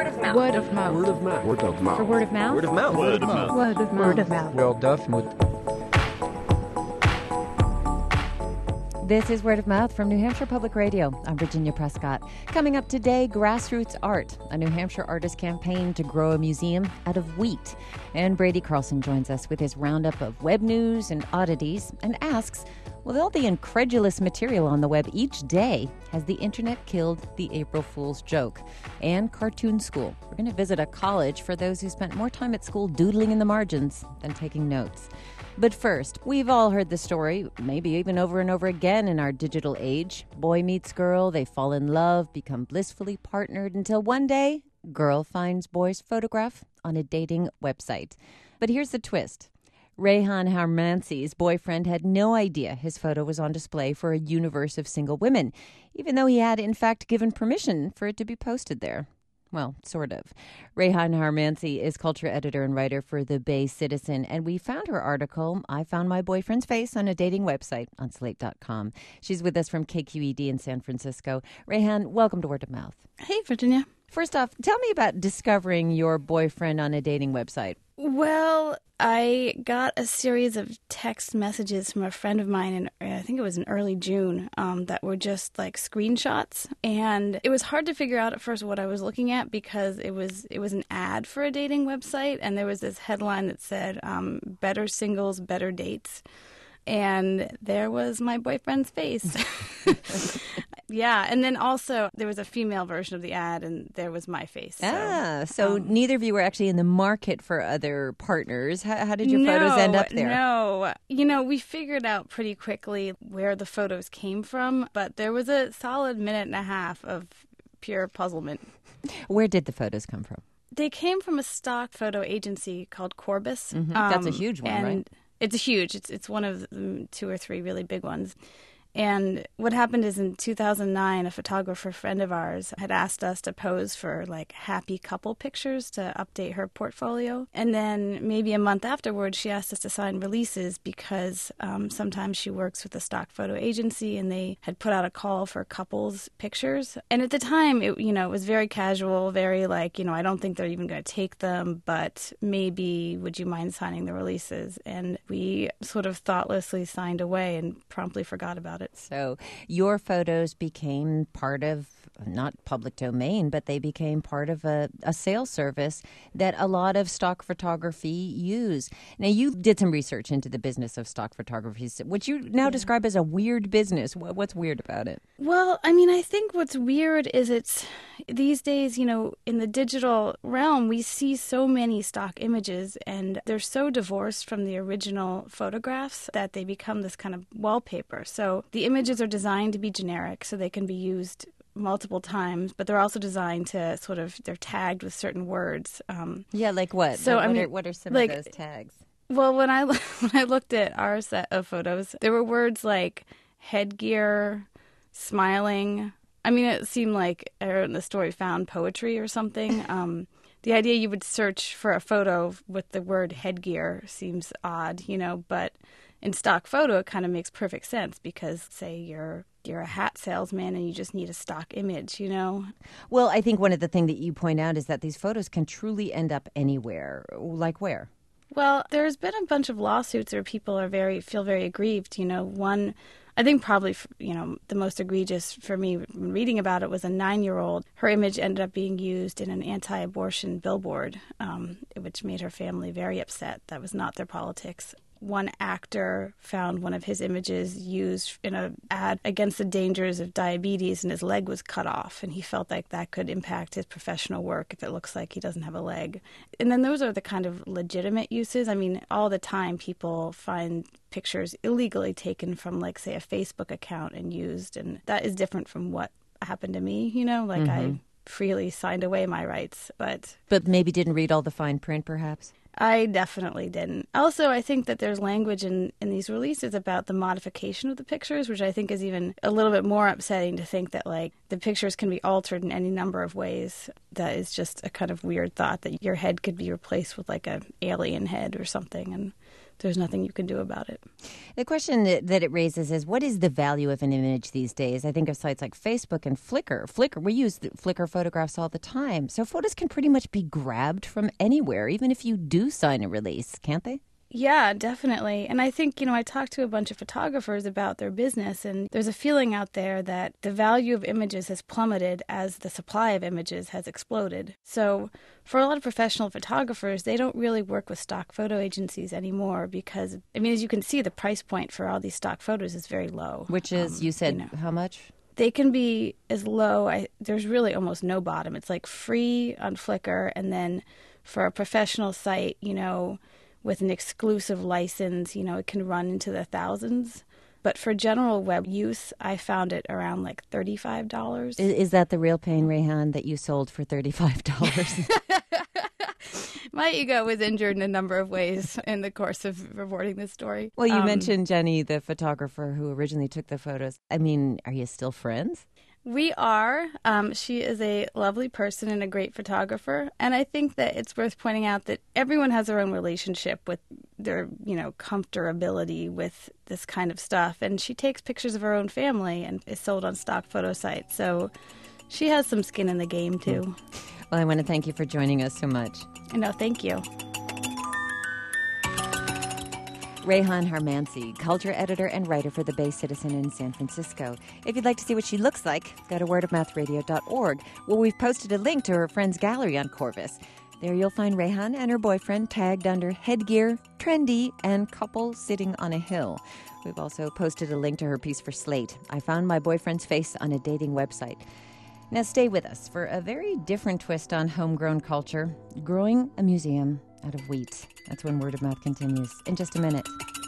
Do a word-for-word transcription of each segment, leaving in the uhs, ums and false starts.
Word of mouth. Word of mouth. Word of mouth. Word of mouth. For word of mouth. Word of mouth. Word of mouth. Word of mouth. Word of mouth. Word of mouth. This is Word of Mouth from New Hampshire Public Radio. I'm Virginia Prescott. Coming up today, Grassroots Art, a New Hampshire artist campaign to grow a museum out of wheat. And Brady Carlson joins us with his roundup of web news and oddities and asks, with all the incredulous material on the web each day, has the internet killed the April Fool's joke? And Cartoon School. We're going to visit a college for those who spent more time at school doodling in the margins than taking notes. But first, we've all heard the story, maybe even over and over again in our digital age. Boy meets girl, they fall in love, become blissfully partnered until one day, girl finds boy's photograph on a dating website. But here's the twist. Rehan Harmansi's boyfriend had no idea his photo was on display for a universe of single women, even though he had, in fact, given permission for it to be posted there. Well, sort of. Rehan Harmansi is culture editor and writer for The Bay Citizen, and we found her article, I Found My Boyfriend's Face on a Dating Website, on slate dot com. She's with us from K Q E D in San Francisco. Rehan, welcome to Word of Mouth. Hey, Virginia. First off, tell me about discovering your boyfriend on a dating website. Well, I got a series of text messages from a friend of mine, in I think it was in early June, um, that were just like screenshots. And it was hard to figure out at first what I was looking at because it was it was an ad for a dating website. And there was this headline that said, um, better singles, better dates. And there was my boyfriend's face. Yeah, and then also there was a female version of the ad, and there was my face. So, ah, so um, neither of you were actually in the market for other partners. How, how did your no, photos end up there? No, you know, we figured out pretty quickly where the photos came from, but there was a solid minute and a half of pure puzzlement. Where did the photos come from? They came from a stock photo agency called Corbis. Mm-hmm. Um, That's a huge one, and right? It's huge. It's it's one of the two or three really big ones. And what happened is in two thousand nine, a photographer friend of ours had asked us to pose for like happy couple pictures to update her portfolio. And then maybe a month afterwards, she asked us to sign releases because um, sometimes she works with a stock photo agency and they had put out a call for couples pictures. And at the time, it, you know, it was very casual, very like, you know, I don't think they're even going to take them, but maybe would you mind signing the releases? And we sort of thoughtlessly signed away and promptly forgot about it. So your photos became part of, not public domain, but they became part of a, a sales service that a lot of stock photography use. Now, you did some research into the business of stock photography, which you now yeah. describe as a weird business. What's weird about it? Well, I mean, I think what's weird is it's these days, you know, in the digital realm, we see so many stock images and they're so divorced from the original photographs that they become this kind of wallpaper. So the images are designed to be generic so they can be used multiple times, but they're also designed to sort of, they're tagged with certain words. Um, yeah, like what? So, what, I mean, are, what are some like, of those tags? Well, when I, when I looked at our set of photos, there were words like headgear, smiling. I mean, it seemed like, I wrote in the story, found poetry or something. Um, the idea you would search for a photo with the word headgear seems odd, you know, but in stock photo, it kind of makes perfect sense because, say, you're you're a hat salesman and you just need a stock image, you know? Well, I think one of the things that you point out is that these photos can truly end up anywhere. Like where? Well, there's been a bunch of lawsuits where people are very feel very aggrieved. You know, one, I think probably, you know, the most egregious for me reading about it was a nine-year-old. Her image ended up being used in an anti-abortion billboard, um, which made her family very upset. That was not their politics. One actor found one of his images used in an ad against the dangers of diabetes, and his leg was cut off, and he felt like that could impact his professional work if it looks like he doesn't have a leg. And then those are the kind of legitimate uses. I mean, all the time people find pictures illegally taken from, like, say, a Facebook account and used, and that is different from what happened to me, you know? Like, mm-hmm. I freely signed away my rights, but... But maybe didn't read all the fine print, perhaps? I definitely didn't. Also, I think that there's language in, in these releases about the modification of the pictures, which I think is even a little bit more upsetting to think that, like, the pictures can be altered in any number of ways. That is just a kind of weird thought that your head could be replaced with, like, an alien head or something, and there's nothing you can do about it. The question that, that it raises is, what is the value of an image these days? I think of sites like Facebook and Flickr. Flickr, we use the Flickr photographs all the time. So photos can pretty much be grabbed from anywhere, even if you do sign a release, can't they? Yeah, definitely. And I think, you know, I talked to a bunch of photographers about their business, and there's a feeling out there that the value of images has plummeted as the supply of images has exploded. So for a lot of professional photographers, they don't really work with stock photo agencies anymore because, I mean, as you can see, the price point for all these stock photos is very low. Which is, um, you said, you know, how much? They can be as low, I, there's really almost no bottom. It's like free on Flickr, and then for a professional site, you know, with an exclusive license, you know, it can run into the thousands. But for general web use, I found it around like thirty-five dollars. Is, is that the real pain, Rayhan, that you sold for thirty-five dollars? My ego was injured in a number of ways in the course of reporting this story. Well, you um, mentioned Jenny, the photographer who originally took the photos. I mean, are you still friends? We are. Um, she is a lovely person and a great photographer. And I think that it's worth pointing out that everyone has their own relationship with their, you know, comfortability with this kind of stuff. And she takes pictures of her own family and is sold on stock photo sites. So she has some skin in the game, too. Well, I want to thank you for joining us so much. No, thank you. Rayhan Harmancy, culture editor and writer for The Bay Citizen in San Francisco. If you'd like to see what she looks like, go to word of mouth radio dot org, where we've posted a link to her friend's gallery on Corvus. There you'll find Rayhan and her boyfriend tagged under headgear, trendy, and couple sitting on a hill. We've also posted a link to her piece for Slate, I Found My Boyfriend's Face on a Dating Website. Now stay with us for a very different twist on homegrown culture, growing a museum out of wheat. That's when Word of Mouth continues in just a minute.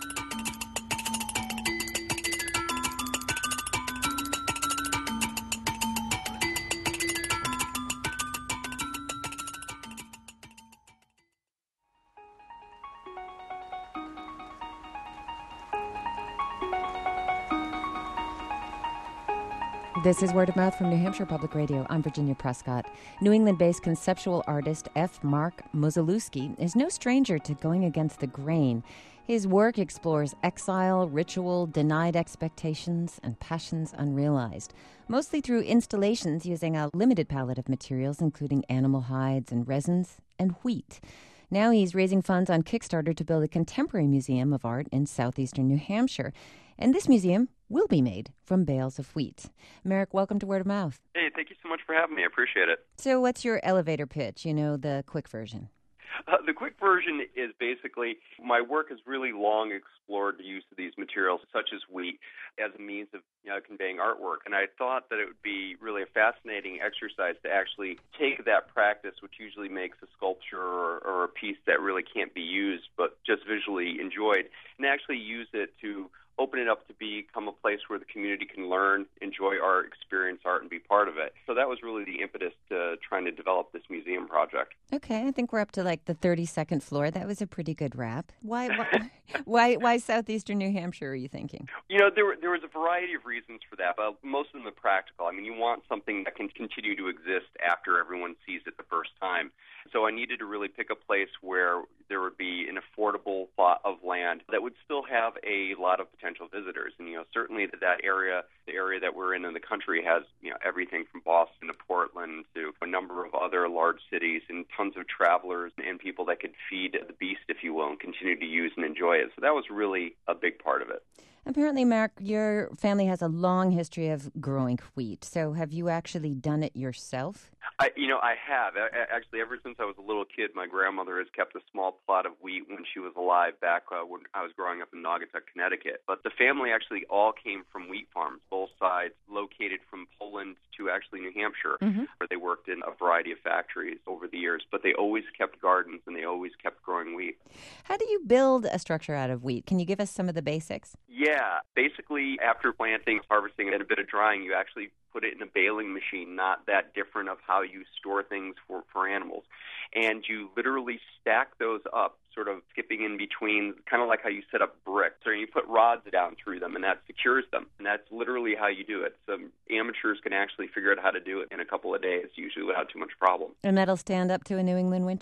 This is Word of Mouth from New Hampshire Public Radio. I'm Virginia Prescott. New England-based conceptual artist F. Mark Mozelewski is no stranger to going against the grain. His work explores exile, ritual, denied expectations, and passions unrealized, mostly through installations using a limited palette of materials, including animal hides and resins and wheat. Now he's raising funds on Kickstarter to build a contemporary museum of art in southeastern New Hampshire. And this museum will be made from bales of wheat. Merrick, welcome to Word of Mouth. Hey, thank you so much for having me. I appreciate it. So what's your elevator pitch, you know, the quick version? Uh, the quick version is basically my work has really long explored the use of these materials, such as wheat, as a means of you know, conveying artwork. And I thought that it would be really a fascinating exercise to actually take that practice, which usually makes a sculpture or, or a piece that really can't be used but just visually enjoyed, and actually use it to open it up to become a place where the community can learn, enjoy art, experience art, and be part of it. So that was really the impetus to trying to develop this museum project. Okay, I think we're up to like the thirty-second floor. That was a pretty good wrap. Why, why, why, why southeastern New Hampshire, are you thinking? You know, there there was a variety of reasons for that, but most of them are practical. I mean, you want something that can continue to exist after everyone sees it the first time. So I needed to really pick a place where there would be an affordable plot of land that would still have a lot of potential visitors. And, you know, certainly that area, the area that we're in in the country has, you know, everything from Boston to Portland to a number of other large cities and tons of travelers and people that could feed the beast, if you will, and continue to use and enjoy it. So that was really a big part of it. Apparently, Mark, your family has a long history of growing wheat. So have you actually done it yourself? I, you know, I have. I, actually, ever since I was a little kid, my grandmother has kept a small plot of wheat when she was alive back uh, when I was growing up in Naugatuck, Connecticut. But the family actually all came from wheat farms, both sides, located from Poland to actually New Hampshire, mm-hmm. where they worked in a variety of factories over the years. But they always kept gardens, and they always kept growing wheat. How do you build a structure out of wheat? Can you give us some of the basics? Yeah. Basically, after planting, harvesting, and a bit of drying, you actually put it in a baling machine, not that different of how you store things for, for animals. And you literally stack those up, sort of skipping in between, kind of like how you set up bricks. So you put rods down through them, and that secures them. And that's literally how you do it. So amateurs can actually figure out how to do it in a couple of days, usually without too much problem. And that'll stand up to a New England winter?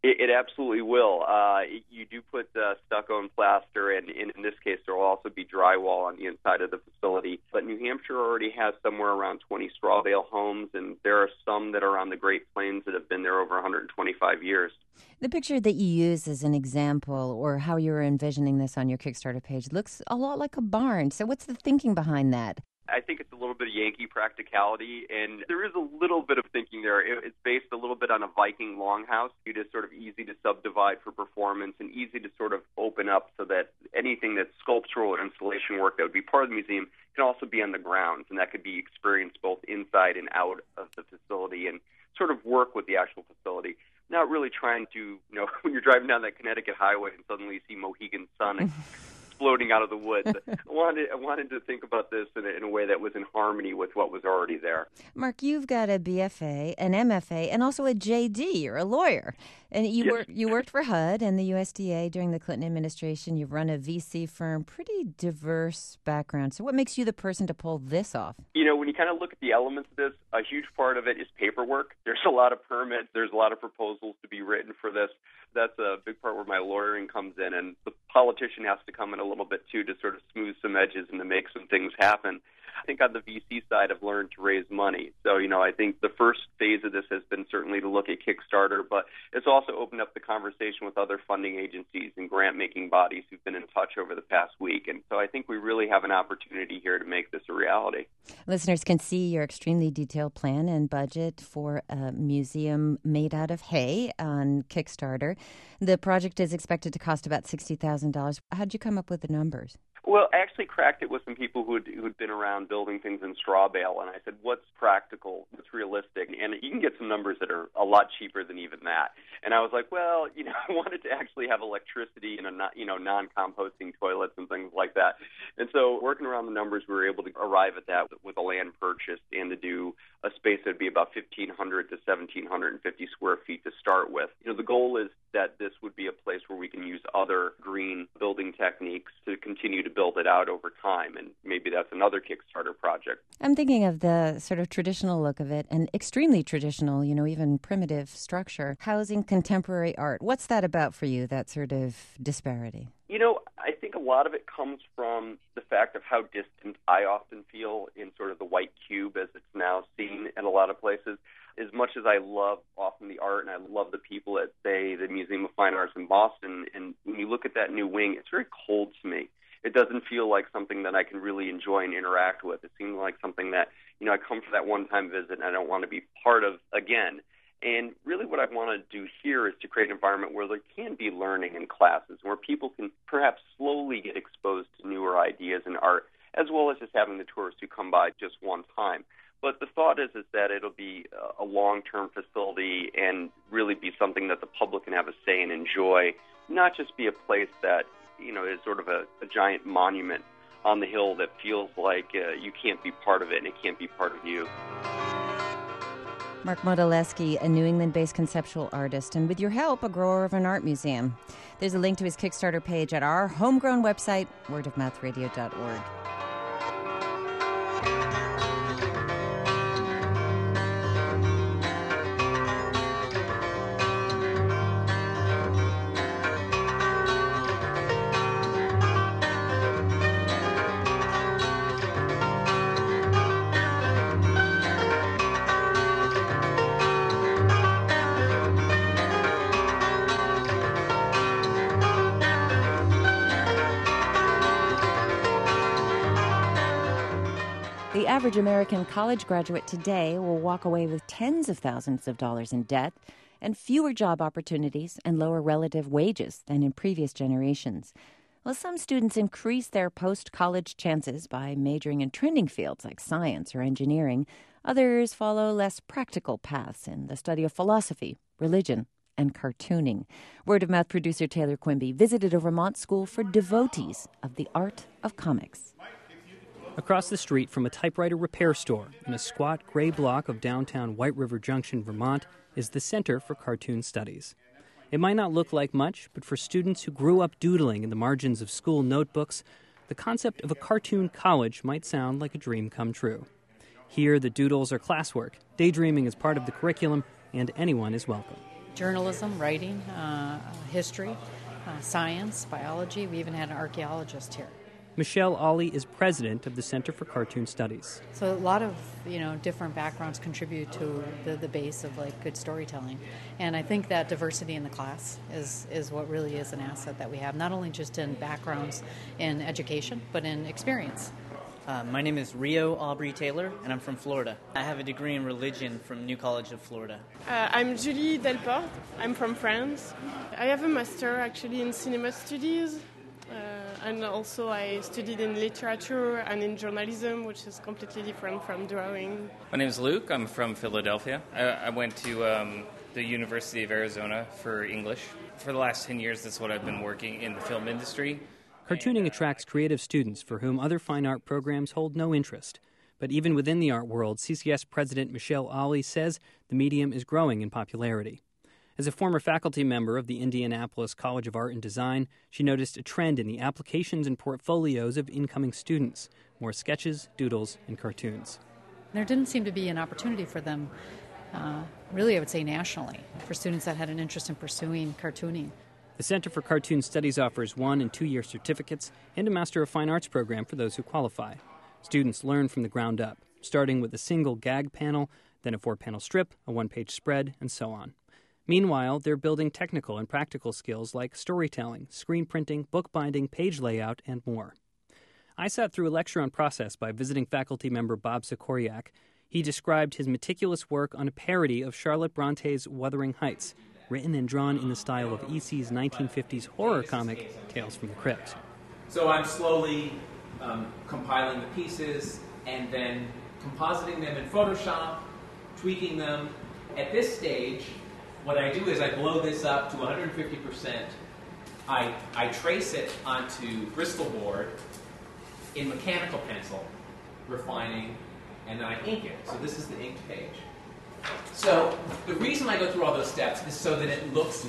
It, it absolutely will. Uh, you do put uh, stucco and plaster, and in, in this case, there will also be drywall on the inside of the facility. But New Hampshire already has somewhere around twenty straw bale homes, and there are some that are on the Great Plains that have been there over one hundred twenty-five years. The picture that you use as an example, or how you're envisioning this on your Kickstarter page, looks a lot like a barn. So what's the thinking behind that? I think it's a little bit of Yankee practicality, and there is a little bit of thinking there. It's based a little bit on a Viking longhouse. It is sort of easy to subdivide for performance and easy to sort of open up so that anything that's sculptural or installation work that would be part of the museum can also be on the grounds, and that could be experienced both inside and out of the facility and sort of work with the actual facility. Not really trying to, you know, when you're driving down that Connecticut highway and suddenly you see Mohegan Sun exploding out of the woods. I wanted, I wanted to think about this in a, in a way that was in harmony with what was already there. Mark, you've got a B F A, an M F A, and also a J D. You're a lawyer. And you, Yes. work, you worked for H U D and the U S D A during the Clinton administration. You've run a V C firm, pretty diverse background. So what makes you the person to pull this off? You know, when you kind of look at the elements of this, a huge part of it is paperwork. There's a lot of permits. There's a lot of proposals to be written for this. That's a big part where my lawyering comes in, and the politician has to come in a little bit, too, to sort of smooth some edges and to make some things happen. I think on the V C side, I've learned to raise money. So, you know, I think the first phase of this has been certainly to look at Kickstarter, but it's also opened up the conversation with other funding agencies and grant-making bodies who've been in touch over the past week. And so I think we really have an opportunity here to make this a reality. Listeners can see your extremely detailed plan and budget for a museum made out of hay on Kickstarter. The project is expected to cost about sixty thousand dollars. How'd you come up with the numbers? Well, I actually cracked it with some people who'd, who'd been around building things in straw bale, and I said, what's practical, what's realistic? And you can get some numbers that are a lot cheaper than even that. And I was like, well, you know, I wanted to actually have electricity and, a not, you know, non-composting toilets and things like that. And so working around the numbers, we were able to arrive at that with a land purchase and to do a space that would be about fifteen hundred to seventeen fifty square feet to start with. You know, the goal is that this would be a place where we can use other green building techniques to continue to build it out over time, and maybe that's another Kickstarter project. I'm thinking of the sort of traditional look of it, and extremely traditional, you know, even primitive structure, housing contemporary art. What's that about for you, that sort of disparity? You know, I think a lot of it comes from the fact of how distant I often feel in sort of the white cube as it's now seen in a lot of places. As much as I love often the art and I love the people at, say, the Museum of Fine Arts in Boston, and when you look at that new wing, it's very cold to me. It doesn't feel like something that I can really enjoy and interact with. It seems like something that, you know, I come for that one-time visit and I don't want to be part of again. And really what I want to do here is to create an environment where there can be learning in classes, where people can perhaps slowly get exposed to newer ideas in art, as well as just having the tourists who come by just one time. But the thought is, is that it'll be a long-term facility and really be something that the public can have a say and enjoy, not just be a place that, you know, is sort of a, a giant monument on the hill that feels like uh, you can't be part of it and it can't be part of you. Mark Modolewski, a New England-based conceptual artist, and with your help, a grower of an art museum. There's a link to his Kickstarter page at our homegrown website, word of mouth radio dot org. The average American college graduate today will walk away with tens of thousands of dollars in debt and fewer job opportunities and lower relative wages than in previous generations. Well, some students increase their post-college chances by majoring in trending fields like science or engineering. Others follow less practical paths in the study of philosophy, religion, and cartooning. Word of Mouth producer Taylor Quimby visited a Vermont school for devotees of the art of comics. Across the street from a typewriter repair store in a squat gray block of downtown White River Junction, Vermont, is the Center for Cartoon Studies. It might not look like much, but for students who grew up doodling in the margins of school notebooks, the concept of a cartoon college might sound like a dream come true. Here, the doodles are classwork, daydreaming is part of the curriculum, and anyone is welcome. journalism, writing, uh, history, uh, science, biology. We even had an archaeologist here. Michelle Ollie is president of the Center for Cartoon Studies. So a lot of, you know, different backgrounds contribute to the, the base of, like, good storytelling. And I think that diversity in the class is, is what really is an asset that we have, not only just in backgrounds in education, but in experience. Uh, my name is Rio Aubrey Taylor, and I'm from Florida. I have a degree in religion from New College of Florida. Uh, I'm Julie Delporte. I'm from France. I have a master, actually, in cinema studies. Uh, and also I studied in literature and in journalism, which is completely different from drawing. My name is Luke. I'm from Philadelphia. I, I went to um, the University of Arizona for English. For the last ten years, that's what I've been working in the film industry. Cartooning attracts creative students for whom other fine art programs hold no interest. But even within the art world, C C S President Michelle Ollie says the medium is growing in popularity. As a former faculty member of the Indianapolis College of Art and Design, she noticed a trend in the applications and portfolios of incoming students, more sketches, doodles, and cartoons. There didn't seem to be an opportunity for them, uh, really I would say nationally, for students that had an interest in pursuing cartooning. The Center for Cartoon Studies offers one- and two-year certificates and a Master of Fine Arts program for those who qualify. Students learn from the ground up, starting with a single gag panel, then a four-panel strip, a one-page spread, and so on. Meanwhile, they're building technical and practical skills like storytelling, screen printing, bookbinding, page layout, and more. I sat through a lecture on process by visiting faculty member Bob Sikoryak. He described his meticulous work on a parody of Charlotte Bronte's Wuthering Heights, written and drawn in the style of E C's nineteen fifties horror comic, Tales from the Crypt. So I'm slowly um, compiling the pieces and then compositing them in Photoshop, tweaking them. At this stage, what I do is I blow this up to one hundred fifty percent. I, I trace it onto Bristol board in mechanical pencil, refining, and then I ink it. So this is the inked page. So the reason I go through all those steps is so that it looks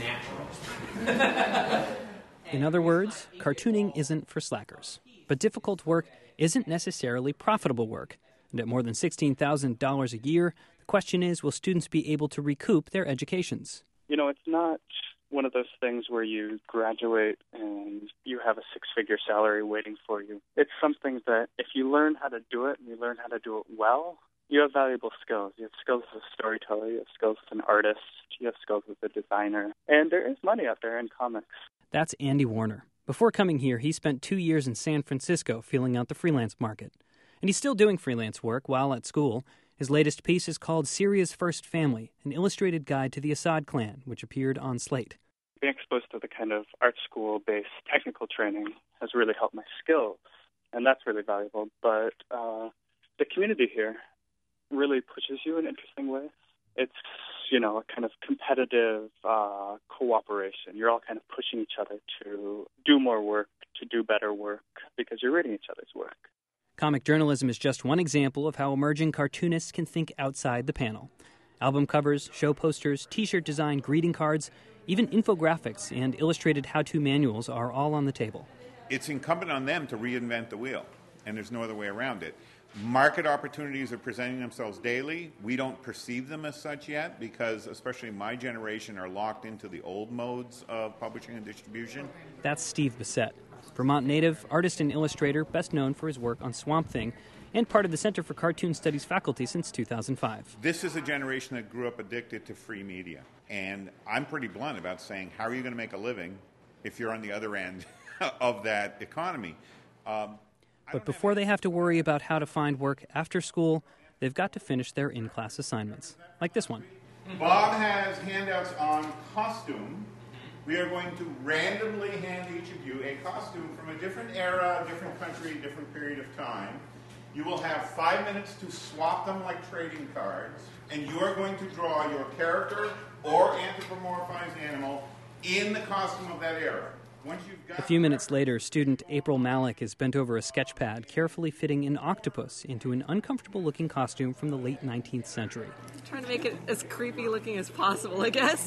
natural. In other words, cartooning isn't for slackers. But difficult work isn't necessarily profitable work. And at more than sixteen thousand dollars a year, the question is, will students be able to recoup their educations? You know, it's not one of those things where you graduate and you have a six-figure salary waiting for you. It's something that if you learn how to do it and you learn how to do it well, you have valuable skills. You have skills as a storyteller, you have skills as an artist, you have skills as a designer. And there is money out there in comics. That's Andy Warner. Before coming here, he spent two years in San Francisco feeling out the freelance market. And he's still doing freelance work while at school. His latest piece is called Syria's First Family, an illustrated guide to the Assad clan, which appeared on Slate. Being exposed to the kind of art school-based technical training has really helped my skills, and that's really valuable. But uh, the community here really pushes you in interesting ways. It's, you know, a kind of competitive uh, cooperation. You're all kind of pushing each other to do more work, to do better work, because you're reading each other's work. Comic journalism is just one example of how emerging cartoonists can think outside the panel. Album covers, show posters, T-shirt design, greeting cards, even infographics and illustrated how-to manuals are all on the table. It's incumbent on them to reinvent the wheel, and there's no other way around it. Market opportunities are presenting themselves daily. We don't perceive them as such yet because, especially my generation, are locked into the old modes of publishing and distribution. That's Steve Bissett, Vermont native, artist and illustrator, best known for his work on Swamp Thing, and part of the Center for Cartoon Studies faculty since two thousand five. This is a generation that grew up addicted to free media. And I'm pretty blunt about saying, how are you going to make a living if you're on the other end of that economy? Um, But before they have to worry about how to find work after school, they've got to finish their in-class assignments, like this one. Bob has handouts on costume. We are going to randomly hand each of you a costume from a different era, different country, different period of time. You will have five minutes to swap them like trading cards, and you are going to draw your character or anthropomorphized animal in the costume of that era. Once you've got a few minutes later, student April Malik is bent over a sketch pad, carefully fitting an octopus into an uncomfortable-looking costume from the late nineteenth century. Trying to make it as creepy-looking as possible, I guess.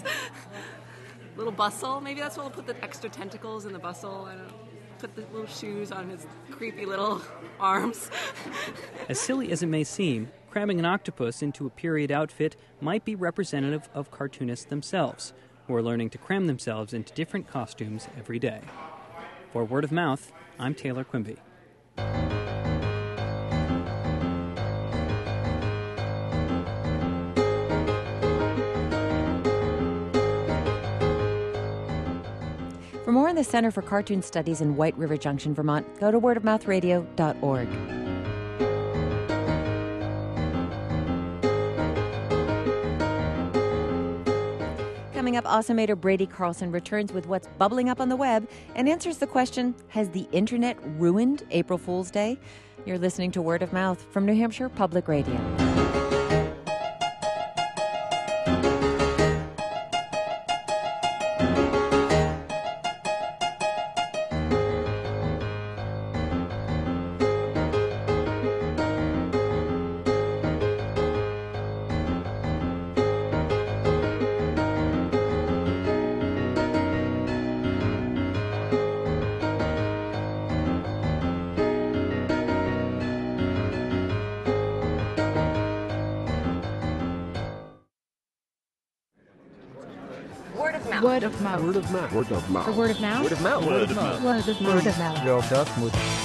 Little bustle, maybe that's what we'll put the extra tentacles in the bustle. I don't know. Put the little shoes on his creepy little arms. As silly as it may seem, cramming an octopus into a period outfit might be representative of cartoonists themselves, who are learning to cram themselves into different costumes every day. For Word of Mouth, I'm Taylor Quimby. For more on the Center for Cartoon Studies in White River Junction, Vermont, go to word of mouth radio dot org. Coming up, Awesomator Brady Carlson returns with what's bubbling up on the web and answers the question, has the internet ruined April Fool's Day? You're listening to Word of Mouth from New Hampshire Public Radio. Word of mouth. Word of mouth. Word of mouth. Word of mouth. The word of mouth. Word of mouth. Word of mouth. Word of mouth. Word of mouth. Word of mouth.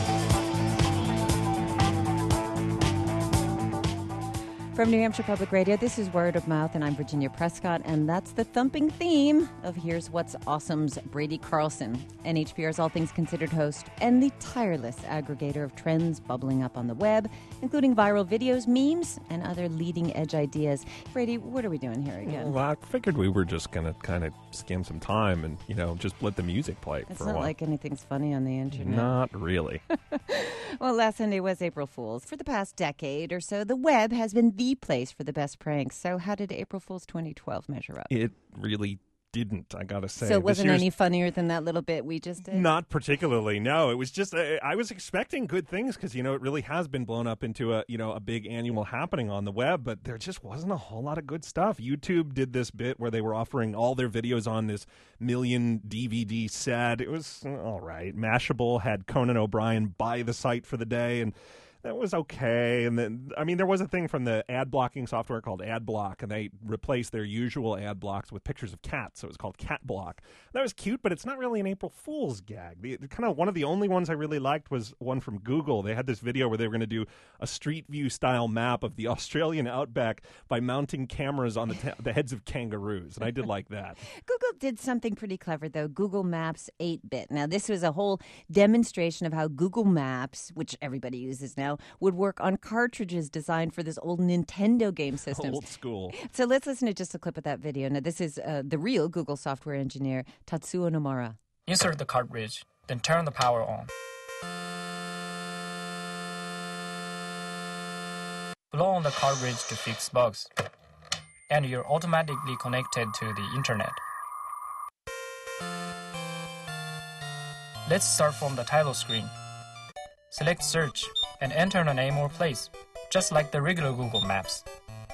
From New Hampshire Public Radio, this is Word of Mouth, and I'm Virginia Prescott, and that's the thumping theme of Here's What's Awesome's Brady Carlson, N H P R's All Things Considered host and the tireless aggregator of trends bubbling up on the web, including viral videos, memes, and other leading-edge ideas. Brady, what are we doing here again? Well, I figured we were just going to kind of skim some time and, you know, just let the music play It's for a not while. like anything's funny on the internet. Not really. Well, last Sunday was April Fool's. For the past decade or so, the web has been the place for the best pranks. So how did April Fool's twenty twelve measure up? It really didn't, I gotta say. So it This wasn't year's- any funnier than that little bit we just did? Not particularly, no. It was just, uh, I was expecting good things because, you know, it really has been blown up into a, you know, a big annual happening on the web, but there just wasn't a whole lot of good stuff. YouTube did this bit where they were offering all their videos on this million D V D set. It was uh, all right. Mashable had Conan O'Brien buy the site for the day, and that was okay. And then, I mean, there was a thing from the ad blocking software called AdBlock, and they replaced their usual ad blocks with pictures of cats, so it was called Cat Block. That was cute, but it's not really an April Fool's gag. The, the kind of one of the only ones I really liked was one from Google. They had this video where they were going to do a Street View style map of the Australian outback by mounting cameras on the, ta- the heads of kangaroos, and I did like that. Google did something pretty clever, though. Google Maps eight bit. Now, this was a whole demonstration of how Google Maps, which everybody uses now, would work on cartridges designed for this old Nintendo game system. Old school. So let's listen to just a clip of that video. Now, this is uh, the real Google software engineer, Tatsuo Nomura. Insert the cartridge, then turn the power on. Blow on the cartridge to fix bugs, and you're automatically connected to the internet. Let's start from the title screen. Select search and enter the name or place, just like the regular Google Maps.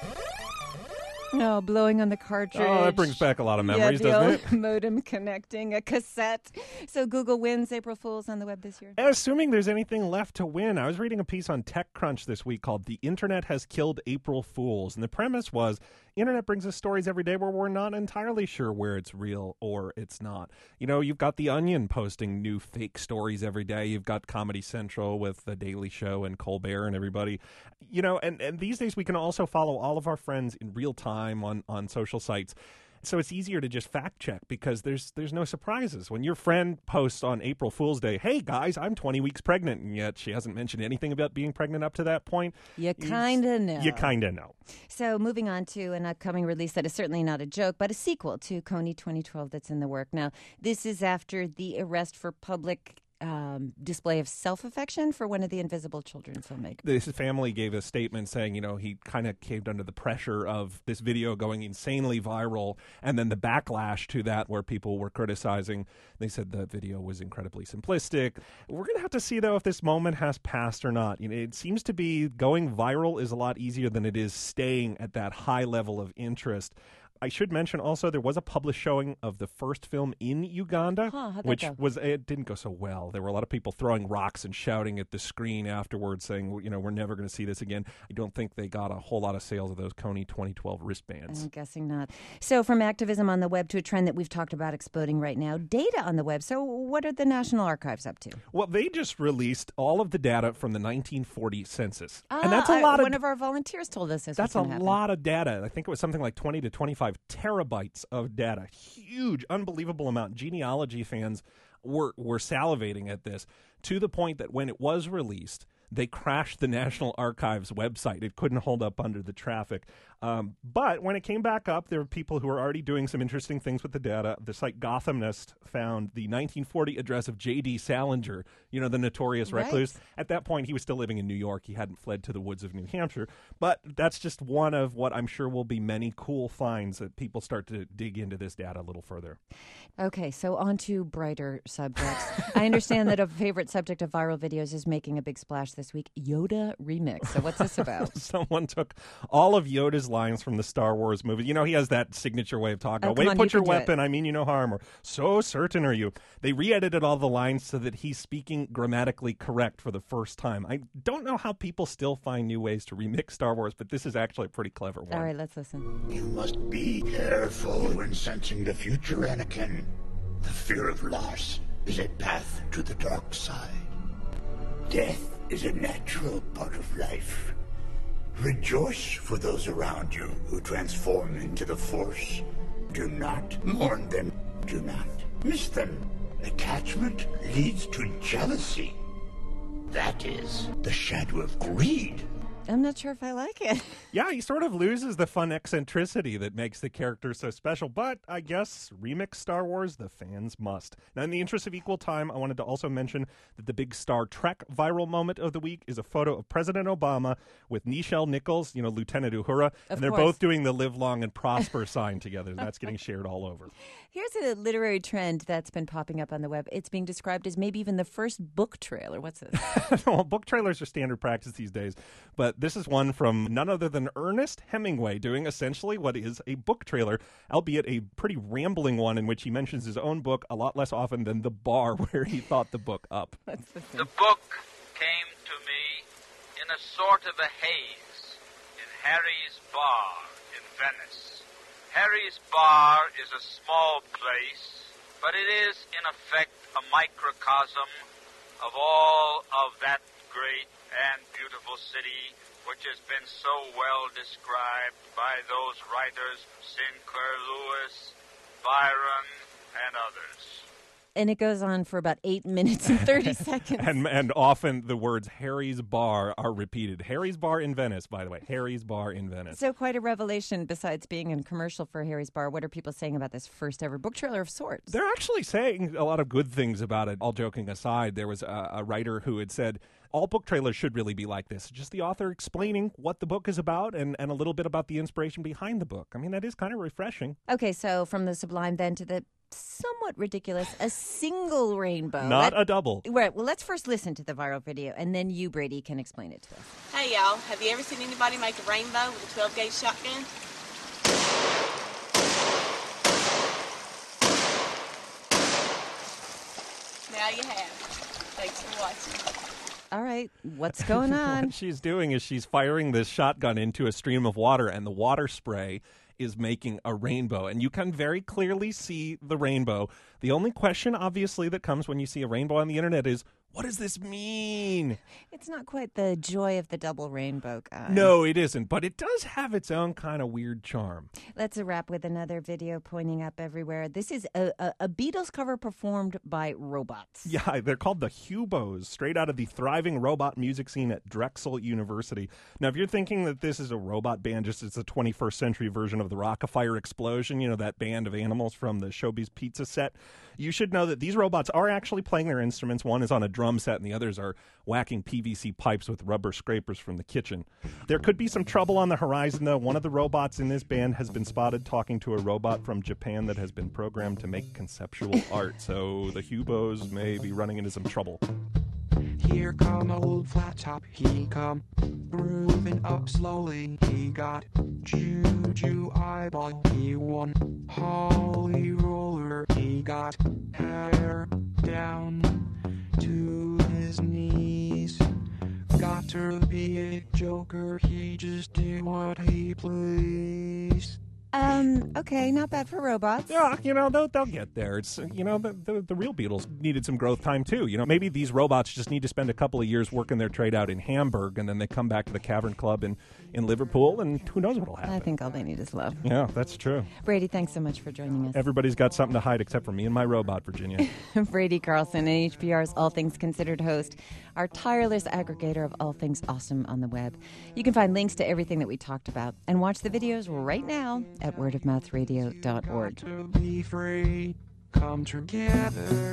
No, blowing on the cartridge. Oh, that brings back a lot of memories, yeah, the doesn't old it? modem connecting a cassette. So Google wins April Fool's on the web this year. Assuming there's anything left to win, I was reading a piece on TechCrunch this week called "The Internet Has Killed April Fools," and the premise was internet brings us stories every day where we're not entirely sure where it's real or it's not. You know, you've got The Onion posting new fake stories every day. You've got Comedy Central with The Daily Show and Colbert and everybody. You know, and, and these days we can also follow all of our friends in real time on, on social sites. So it's easier to just fact check because there's there's no surprises. When your friend posts on April Fool's Day, hey guys, I'm twenty weeks pregnant, and yet she hasn't mentioned anything about being pregnant up to that point. You kind of know. You kind of know. So moving on to an upcoming release that is certainly not a joke, but a sequel to Coney twenty twelve that's in the work. Now, this is after the arrest for public Um, display of self-affection for one of the Invisible Children filmmakers. This family gave a statement saying, you know, he kind of caved under the pressure of this video going insanely viral, and then the backlash to that where people were criticizing. They said the video was incredibly simplistic. We're going to have to see, though, if this moment has passed or not. You know, it seems to be going viral is a lot easier than it is staying at that high level of interest. I should mention also there was a published showing of the first film in Uganda, huh, how'd that which go? was it didn't go so well. There were a lot of people throwing rocks and shouting at the screen afterwards, saying, well, you know, we're never going to see this again. I don't think they got a whole lot of sales of those Kony twenty twelve wristbands. I'm guessing not. So from activism on the web to a trend that we've talked about exploding right now, data on the web. So what are the National Archives up to? Well, they just released all of the data from the nineteen forty census. Ah, and that's a I- lot of one of our volunteers told us this. That's a was gonna happen. lot of data. I think it was something like twenty to twenty-five terabytes of data. Huge, unbelievable amount. Genealogy fans were were salivating at this to the point that when it was released, they crashed the National Archives website. It couldn't hold up under the traffic. Um, but when it came back up, there were people who were already doing some interesting things with the data. The site Gothamist found the nineteen forty address of J D Salinger, you know, the notorious Right. recluse. At that point, he was still living in New York. He hadn't fled to the woods of New Hampshire. But that's just one of what I'm sure will be many cool finds that people start to dig into this data a little further. Okay, so on to brighter subjects. I understand that a favorite subject of viral videos is making a big splash this week, Yoda Remix. So what's this about? Someone took all of Yoda's lines from the Star Wars movie. You know, he has that signature way of talking. Oh, about, come Wait, on, put you your can do weapon. it." I mean you no harm. Or so certain are you. They re-edited all the lines so that he's speaking grammatically correct for the first time. I don't know how people still find new ways to remix Star Wars, but this is actually a pretty clever one. All right, let's listen. You must be careful when sensing the future, Anakin. The fear of loss is a path to the dark side. Death is a natural part of life. Rejoice for those around you who transform into the Force. Do not mourn them. Do not miss them. Attachment leads to jealousy. That is the shadow of greed. I'm not sure if I like it. Yeah, he sort of loses the fun eccentricity that makes the character so special, but I guess remix Star Wars, the fans must. Now, in the interest of equal time, I wanted to also mention that the big Star Trek viral moment of the week is a photo of President Obama with Nichelle Nichols, you know, Lieutenant Uhura, and they're course. both doing the live long and prosper sign together. That's getting shared all over. Here's a literary trend that's been popping up on the web. It's being described as maybe even the first book trailer. What's this? Well, book trailers are standard practice these days, but this is one from none other than Ernest Hemingway doing essentially what is a book trailer, albeit a pretty rambling one in which he mentions his own book a lot less often than the bar where he thought the book up. The book came to me in a sort of a haze in Harry's Bar in Venice. Harry's Bar is a small place, but it is in effect a microcosm of all of that great and beautiful city which has been so well described by those writers, Sinclair Lewis, Byron, and others. And it goes on for about eight minutes and thirty seconds. And and often the words Harry's Bar are repeated. Harry's Bar in Venice, by the way. Harry's Bar in Venice. So quite a revelation besides being a commercial for Harry's Bar. What are people saying about this first ever book trailer of sorts? They're actually saying a lot of good things about it, all joking aside. There was a, a writer who had said, all book trailers should really be like this. Just the author explaining what the book is about and, and a little bit about the inspiration behind the book. I mean, that is kind of refreshing. Okay, so from the sublime then to the somewhat ridiculous, a single rainbow. Not Let- a double. Right, well, let's first listen to the viral video, and then you, Brady, can explain it to us. Hey y'all, have you ever seen anybody make a rainbow with a twelve gauge shotgun? Now you have. Thanks for watching. All right, what's going on? What she's doing is she's firing this shotgun into a stream of water, and the water spray is making a rainbow. And you can very clearly see the rainbow. The only question, obviously, that comes when you see a rainbow on the internet is, what does this mean? It's not quite the joy of the double rainbow, guy. No, it isn't, but it does have its own kind of weird charm. Let's wrap with another video pointing up everywhere. This is a, a, a Beatles cover performed by robots. Yeah, they're called the Hubos, straight out of the thriving robot music scene at Drexel University. Now, if you're thinking that this is a robot band, just it's a twenty-first century version of the Rock-afire Explosion, you know, that band of animals from the Showbiz Pizza set, you should know that these robots are actually playing their instruments. One is on a drum set and the others are whacking P V C pipes with rubber scrapers from the kitchen. There could be some trouble on the horizon, though. One of the robots in this band has been spotted talking to a robot from Japan that has been programmed to make conceptual art. So the Hubos may be running into some trouble. here come old flat top, he come grooving up slowly. He got juju eyeball, he won Holly roller. He got hair down to his knees. Got to be a joker, he just did what he pleased. Um, okay, not bad for robots. Yeah, you know, they'll, they'll get there. It's, you know, the, the, the real Beatles needed some growth time, too. You know, maybe these robots just need to spend a couple of years working their trade out in Hamburg, and then they come back to the Cavern Club in, in Liverpool, and who knows what'll happen. I think all they need is love. Yeah, that's true. Brady, thanks so much for joining us. Everybody's got something to hide except for me and my robot, Virginia. Brady Carlson, H P R's All Things Considered host, our tireless aggregator of all things awesome on the web. You can find links to everything that we talked about and watch the videos right now at word of mouth radio dot org. To be free, come together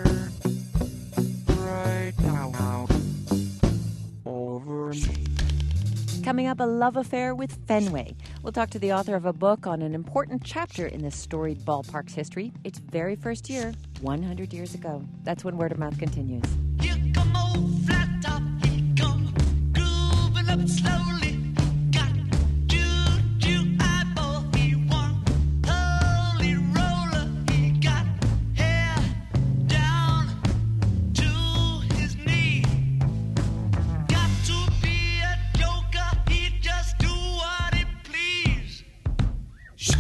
right now over me. Coming up, a love affair with Fenway. We'll talk to the author of a book on an important chapter in this storied ballpark's history. Its very first year, one hundred years ago. That's when Word of Mouth continues. Here come old flat top, he come grooving up slowly. Got juju eyeball, he won holy roller. He got hair down to his knee. Got to be a joker, he just do what he please. Shh.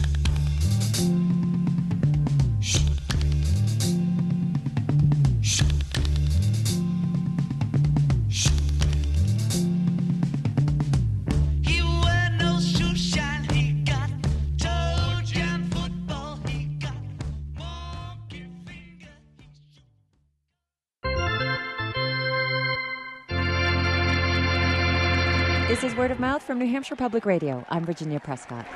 Shh. Shh. He wear no shoe shine, he got toe jam football, he got monkey finger. This is Word of Mouth from New Hampshire Public Radio. I'm Virginia Prescott.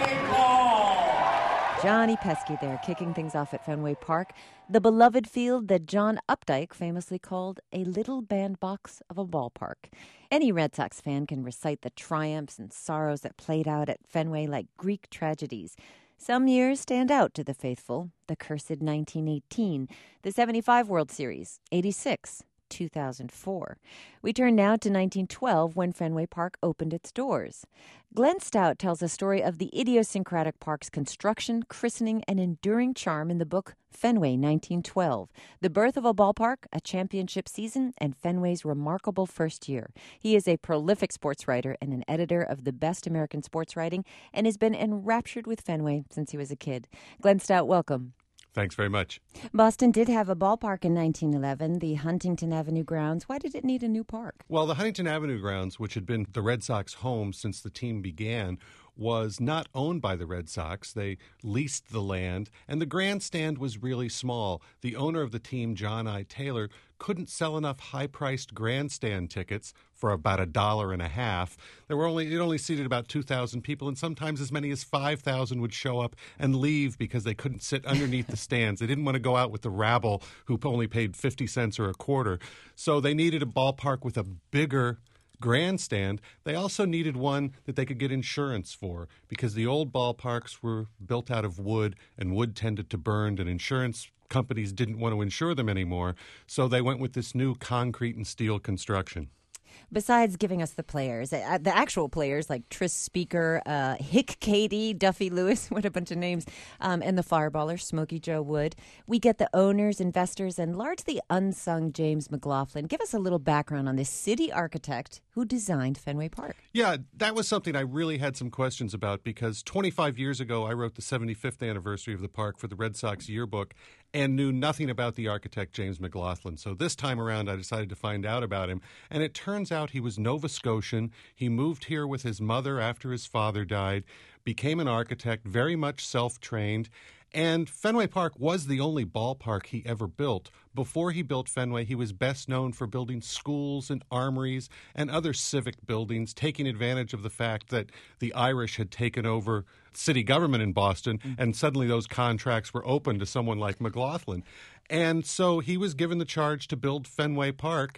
Johnny Pesky there, kicking things off at Fenway Park, the beloved field that John Updike famously called a little bandbox of a ballpark. Any Red Sox fan can recite the triumphs and sorrows that played out at Fenway like Greek tragedies. Some years stand out to the faithful: the cursed nineteen eighteen, the seventy-five World Series, eighty-six, two thousand four. We turn now to nineteen twelve, when Fenway Park opened its doors. Glenn Stout tells a story of the idiosyncratic park's construction, christening, and enduring charm in the book Fenway nineteen twelve, The Birth of a Ballpark, a Championship Season, and Fenway's Remarkable First Year. He is a prolific sports writer and an editor of the best American sports writing, and has been enraptured with Fenway since he was a kid. Glenn Stout, welcome. Thanks very much. Boston did have a ballpark in nineteen eleven, the Huntington Avenue grounds. Why did it need a new park? Well, the Huntington Avenue grounds, which had been the Red Sox home since the team began, was not owned by the Red Sox. They leased the land, and the grandstand was really small. The owner of the team, John I. Taylor, couldn't sell enough high-priced grandstand tickets for about a dollar and a half. There were only it only seated about two thousand people, and sometimes as many as five thousand would show up and leave because they couldn't sit underneath the stands. They didn't want to go out with the rabble who only paid fifty cents or a quarter. So they needed a ballpark with a bigger grandstand. They also needed one that they could get insurance for, because the old ballparks were built out of wood, and wood tended to burn, and insurance companies didn't want to insure them anymore. So they went with this new concrete and steel construction. Besides giving us the players, uh, the actual players like Tris Speaker, uh, Hick Cady, Duffy Lewis, what a bunch of names, um, and the fireballer, Smokey Joe Wood, we get the owners, investors, and largely unsung James McLaughlin. Give us a little background on this city architect who designed Fenway Park. Yeah, that was something I really had some questions about, because twenty-five years ago I wrote the seventy-fifth anniversary of the park for the Red Sox yearbook and knew nothing about the architect James McLaughlin. So this time around I decided to find out about him, and it turns out he was Nova Scotian. He moved here with his mother after his father died, became an architect, very much self-trained, and Fenway Park was the only ballpark he ever built. Before he built Fenway, he was best known for building schools and armories and other civic buildings, taking advantage of the fact that the Irish had taken over city government in Boston, mm-hmm. and suddenly those contracts were open to someone like McLaughlin. And so he was given the charge to build Fenway Park.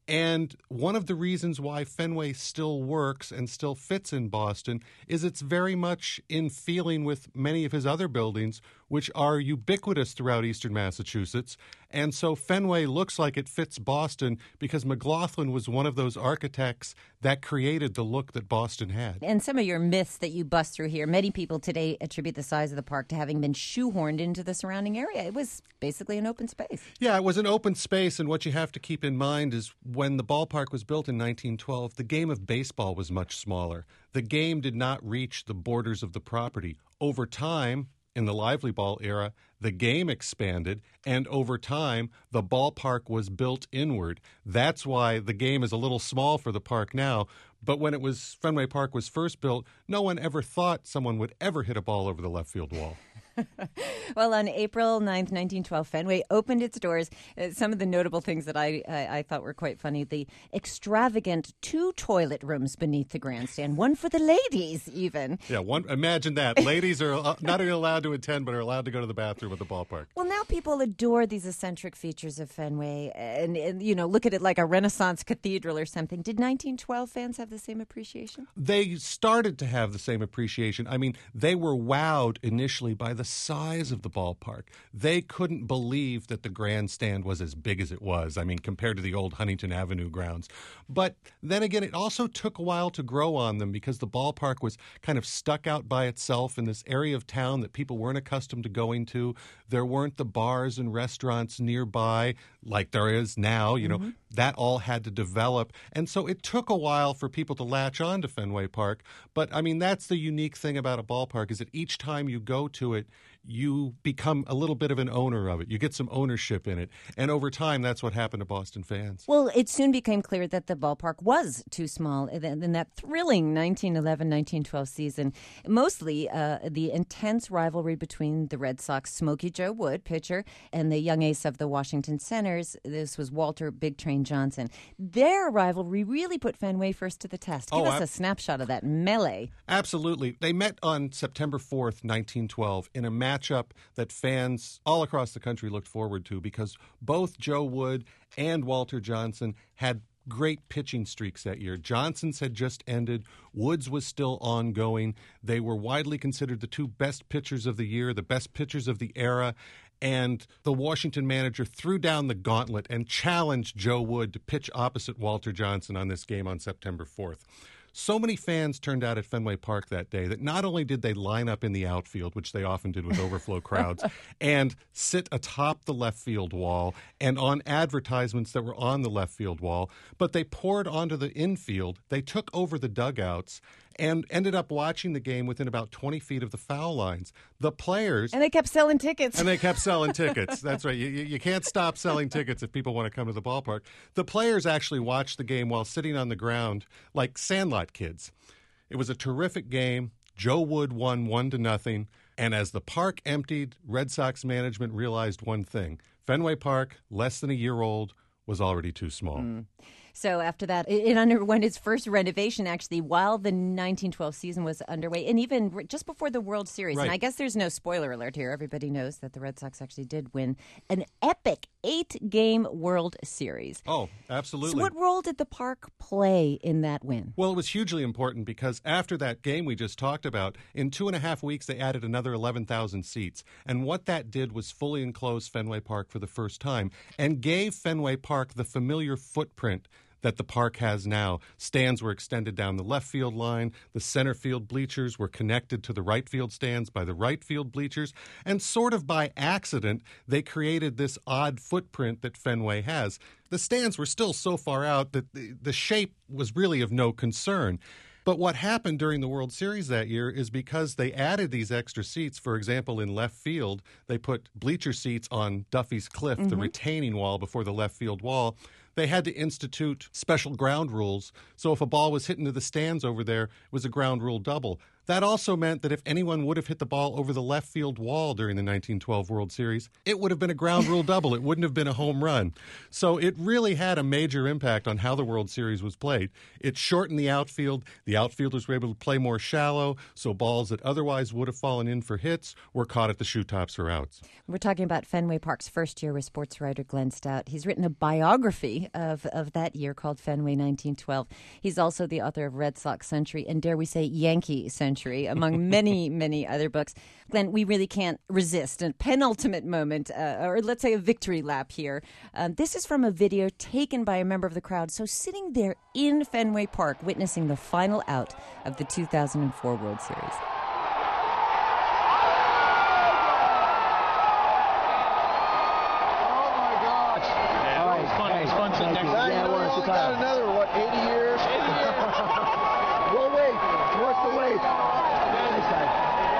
And one of the reasons why Fenway still works and still fits in Boston is it's very much in feeling with many of his other buildings, which are ubiquitous throughout eastern Massachusetts. And so Fenway looks like it fits Boston because McLaughlin was one of those architects that created the look that Boston had. And some of your myths that you bust through here, many people today attribute the size of the park to having been shoehorned into the surrounding area. It was basically an open space. Yeah, it was an open space, and what you have to keep in mind is when the ballpark was built in nineteen twelve, the game of baseball was much smaller. The game did not reach the borders of the property. Over time, in the lively ball era, the game expanded, and over time, the ballpark was built inward. That's why the game is a little small for the park now. But when it was Fenway Park was first built, no one ever thought someone would ever hit a ball over the left field wall. Well, on April ninth, nineteen twelve, Fenway opened its doors. Uh, some of the notable things that I, I, I thought were quite funny, the extravagant two toilet rooms beneath the grandstand, one for the ladies even. Yeah, one. Imagine that. Ladies are uh, not only allowed to attend, but are allowed to go to the bathroom at the ballpark. Well, now people adore these eccentric features of Fenway and, and, you know, look at it like a Renaissance cathedral or something. Did nineteen twelve fans have the same appreciation? They started to have the same appreciation. I mean, they were wowed initially by the size of the ballpark. They couldn't believe that the grandstand was as big as it was. I mean, compared to the old Huntington Avenue grounds. But then again, it also took a while to grow on them because the ballpark was kind of stuck out by itself in this area of town that people weren't accustomed to going to. There weren't the bars and restaurants nearby like there is now. You know, mm-hmm. That all had to develop. And so it took a while for people to latch on to Fenway Park. But, I mean, that's the unique thing about a ballpark is that each time you go to it, you become a little bit of an owner of it. You get some ownership in it. And over time, that's what happened to Boston fans. Well, it soon became clear that the ballpark was too small in that thrilling nineteen eleven nineteen twelve season. Mostly uh, the intense rivalry between the Red Sox Smokey Joe Wood, pitcher, and the young ace of the Washington Senators. This was Walter Big Train Johnson. Their rivalry really put Fenway first to the test. Give oh, us I- a snapshot of that melee. Absolutely. They met on September fourth, nineteen twelve, in a matchup that fans all across the country looked forward to because both Joe Wood and Walter Johnson had great pitching streaks that year. Johnson's had just ended. Woods was still ongoing. They were widely considered the two best pitchers of the year, the best pitchers of the era. And the Washington manager threw down the gauntlet and challenged Joe Wood to pitch opposite Walter Johnson on this game on September fourth. So many fans turned out at Fenway Park that day that not only did they line up in the outfield, which they often did with overflow crowds, and sit atop the left field wall and on advertisements that were on the left field wall, but they poured onto the infield. They took over the dugouts and ended up watching the game within about twenty feet of the foul lines. The players... And they kept selling tickets. And they kept selling tickets. That's right. You, you can't stop selling tickets if people want to come to the ballpark. The players actually watched the game while sitting on the ground like Sandlot kids. It was a terrific game. Joe Wood won one to nothing. And as the park emptied, Red Sox management realized one thing. Fenway Park, less than a year old, was already too small. Mm. So after that, it, it underwent its first renovation, actually, while the nineteen twelve season was underway, and even just before the World Series. Right. And I guess there's no spoiler alert here. Everybody knows that the Red Sox actually did win an epic eight-game World Series. Oh, absolutely. So what role did the park play in that win? Well, it was hugely important because after that game we just talked about, in two and a half weeks they added another eleven thousand seats. And what that did was fully enclose Fenway Park for the first time and gave Fenway Park the familiar footprint that the park has now. Stands were extended down the left field line. The center field bleachers were connected to the right field stands by the right field bleachers. And sort of by accident, they created this odd footprint that Fenway has. The stands were still so far out that the, the shape was really of no concern. But what happened during the World Series that year is because they added these extra seats, for example, in left field, they put bleacher seats on Duffy's Cliff, mm-hmm. the retaining wall before the left field wall. They had to institute special ground rules. So if a ball was hit into the stands over there, it was a ground rule double. That also meant that if anyone would have hit the ball over the left field wall during the nineteen twelve World Series, it would have been a ground rule double. It wouldn't have been a home run. So it really had a major impact on how the World Series was played. It shortened the outfield. The outfielders were able to play more shallow, so balls that otherwise would have fallen in for hits were caught at the shoe tops for outs. We're talking about Fenway Park's first year with sports writer Glenn Stout. He's written a biography of, of that year called Fenway nineteen twelve. He's also the author of Red Sox Century and, dare we say, Yankee Century, among many, many other books. Glenn, we really can't resist a penultimate moment, uh, or let's say a victory lap here. Um, this is from a video taken by a member of the crowd. So sitting there in Fenway Park, witnessing the final out of the two thousand four World Series. We've got another, what, eighty years? We'll wait. What's the wait? Thanks, guys.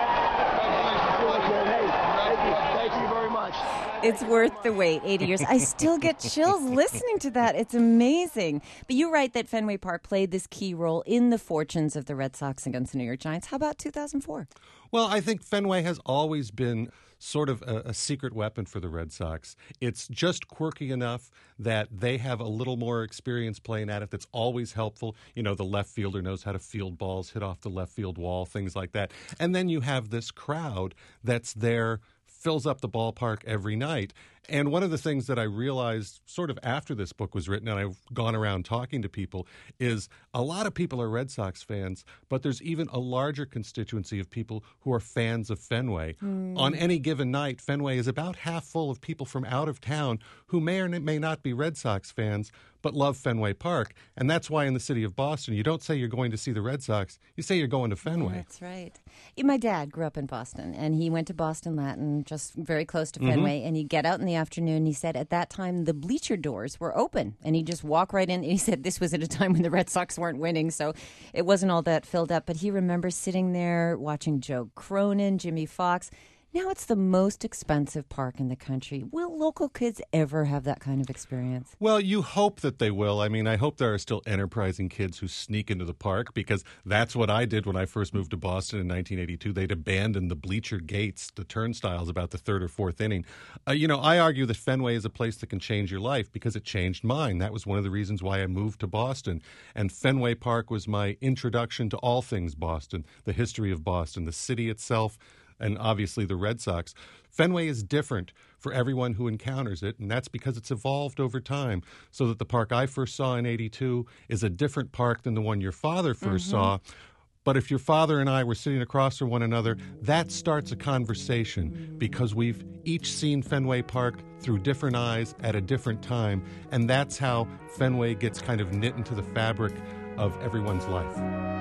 Hey, thank you. Thank you very much. It's worth the wait, eighty years. I still get chills listening to that. It's amazing. But you're right that Fenway Park played this key role in the fortunes of the Red Sox against the New York Giants. How about two thousand four? Well, I think Fenway has always been sort of a, a secret weapon for the Red Sox. It's just quirky enough that they have a little more experience playing at it that's always helpful. You know, the left fielder knows how to field balls, hit off the left field wall, things like that. And then you have this crowd that's there, fills up the ballpark every night. And one of the things that I realized sort of after this book was written, and I've gone around talking to people, is a lot of people are Red Sox fans, but there's even a larger constituency of people who are fans of Fenway. Mm. On any given night, Fenway is about half full of people from out of town who may or may not be Red Sox fans, but love Fenway Park. And that's why in the city of Boston, you don't say you're going to see the Red Sox, you say you're going to Fenway. That's right. Yeah, my dad grew up in Boston, and he went to Boston Latin, just very close to Fenway, mm-hmm. and you get out in the afternoon. He said at that time the bleacher doors were open, and he'd just walk right in. And he said this was at a time when the Red Sox weren't winning, so it wasn't all that filled up. But he remembers sitting there watching Joe Cronin, Jimmy Fox. Now it's the most expensive park in the country. Will local kids ever have that kind of experience? Well, you hope that they will. I mean, I hope there are still enterprising kids who sneak into the park, because that's what I did when I first moved to Boston in nineteen eighty-two. They'd abandoned the bleacher gates, the turnstiles, about the third or fourth inning. Uh, you know, I argue that Fenway is a place that can change your life because it changed mine. That was one of the reasons why I moved to Boston. And Fenway Park was my introduction to all things Boston, the history of Boston, the city itself, and obviously the Red Sox. Fenway is different for everyone who encounters it, and that's because it's evolved over time, so that the park I first saw in eighty-two is a different park than the one your father first mm-hmm. saw. But if your father and I were sitting across from one another, that starts a conversation, because we've each seen Fenway Park through different eyes at a different time, and that's how Fenway gets kind of knit into the fabric of everyone's life.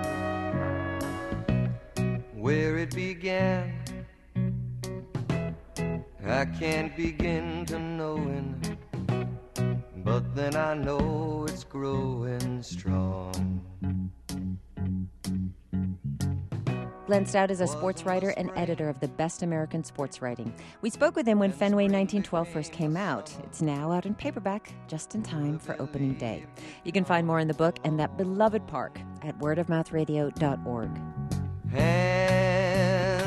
Where it began, I can't begin to knowing, but then I know it's growing strong. Glenn Stout is a sports writer and editor of the Best American Sports Writing. We spoke with him when Fenway nineteen twelve first came out. It's now out in paperback, just in time for opening day. You can find more in the book and that beloved park at word of mouth radio dot org. Hand,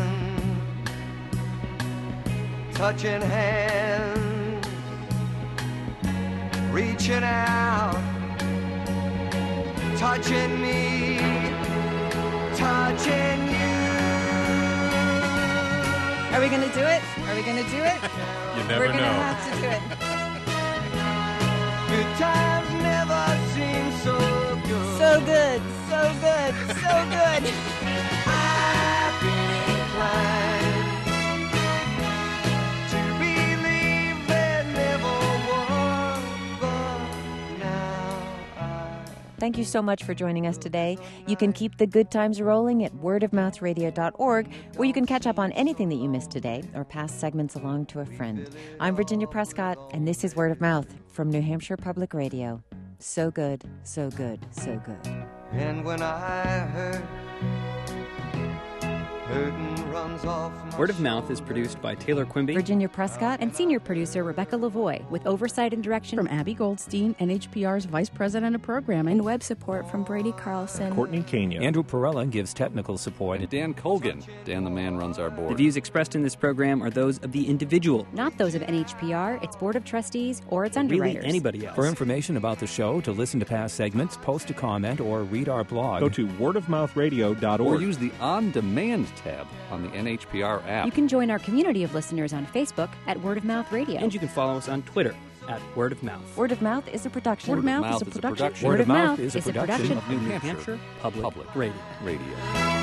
touching hands, reaching out, touching me, touching you. Are we going to do it? Are we going to do it? You never We're going to know. have to do it. Good times never seem so good. So good, so good, so good. I've been inclined to believe there never was, but now I... Thank you so much for joining us today. You can keep the good times rolling at word of mouth radio dot org, where you can catch up on anything that you missed today or pass segments along to a friend. I'm Virginia Prescott, and this is Word of Mouth from New Hampshire Public Radio. So good, so good, so good. And when I heard Curtain runs off. Word of Mouth is produced by Taylor Quimby, Virginia Prescott, and senior producer Rebecca Lavoie, with oversight and direction from Abby Goldstein, N H P R's Vice President of Programming, and web support from Brady Carlson. Courtney Kenya. Andrew Perella gives technical support. And Dan Colgan. Dan the man runs our board. The views expressed in this program are those of the individual, not those of N H P R, its Board of Trustees, or its underwriters. Really anybody else. For information about the show, to listen to past segments, post a comment, or read our blog, go to word of mouth radio dot org. Or use the On Demand tab on the N H P R app. You can join our community of listeners on Facebook at Word of Mouth Radio. And you can follow us on Twitter at Word of Mouth. Word of Mouth is a production. Word of Mouth, Word of is, a production. production. Word of Mouth is a production of New Hampshire Public, Public Radio. Radio.